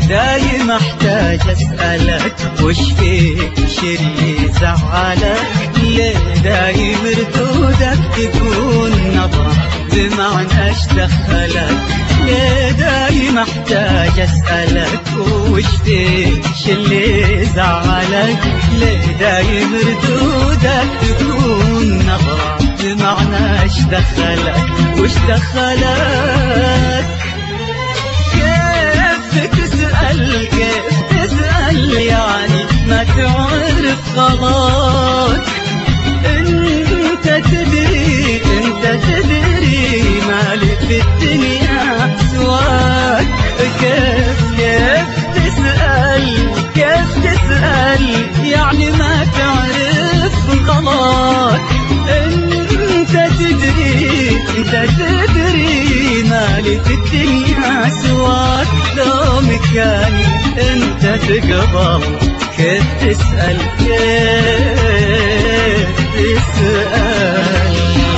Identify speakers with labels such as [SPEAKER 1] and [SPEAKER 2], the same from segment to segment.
[SPEAKER 1] دايم احتاج اسألك وش فيك اللي زعلك؟ ليه دايم ردودك تكون نظرة بمعنى اش دخلك؟ ليه دايم احتاج اسألك وش فيك اللي زعلك؟ ليه دايم ردودك تكون نظرة بمعنى اش دخلك؟ وش دخلك؟ كيف تسأل يعني ما تعرف خلاص؟ انت تدري مالي في الدنيا سواك. كيف تسأل يعني ما تعرف غلط؟ انت تدري مالي في الدنيا سواك. لو مكاني انت تقبل كيف تسأل؟ كيف تسأل؟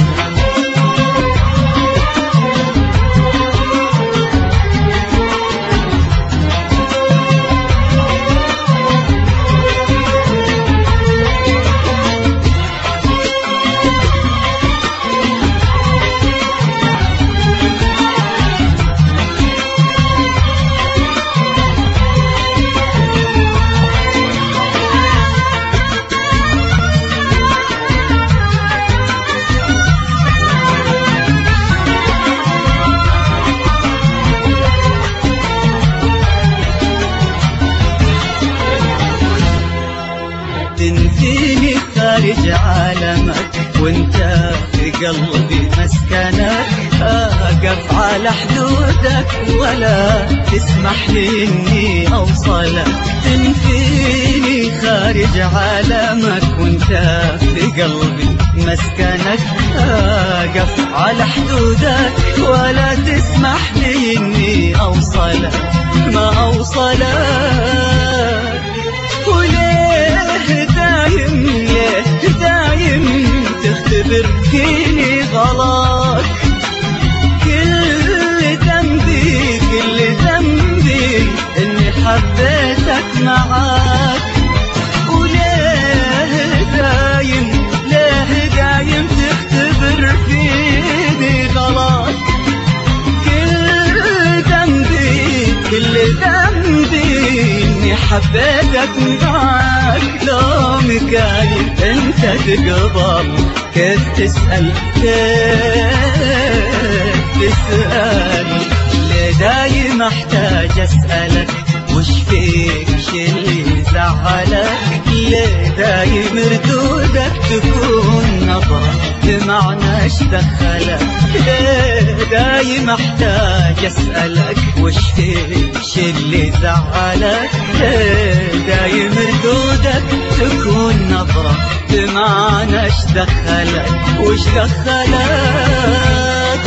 [SPEAKER 1] تنسيني خارج عالمك وانت في قلبي مسكنك. اقف على حدودك ولا تسمح لي اني اوصلك. تنسيني خارج عالمك وانت في قلبي مسكنك. اقف على حدودك ولا تسمح لي اني اوصلك. ما اوصلك. وليه دايم تختبر فيني غلط؟ كل ذنبي اني حبيتك معاك. وليه دايم تختبر فيني غلط؟ كل ذنبي اني حبيتك معاك. لو مكاني انت تقبل كيف تسأل؟ كيف تسأل؟ ليه دايم احتاج اسألك وش فيك اللي زعلك؟ ليه دايم ردودك تكون نظرة بمعنى اش دخلك؟ ليه دايم احتاج اسألك وش فيك اللي زعلك؟ ليه دايم ردودك تكون نظرة بمعنى اش دخلك؟ وش دخلك؟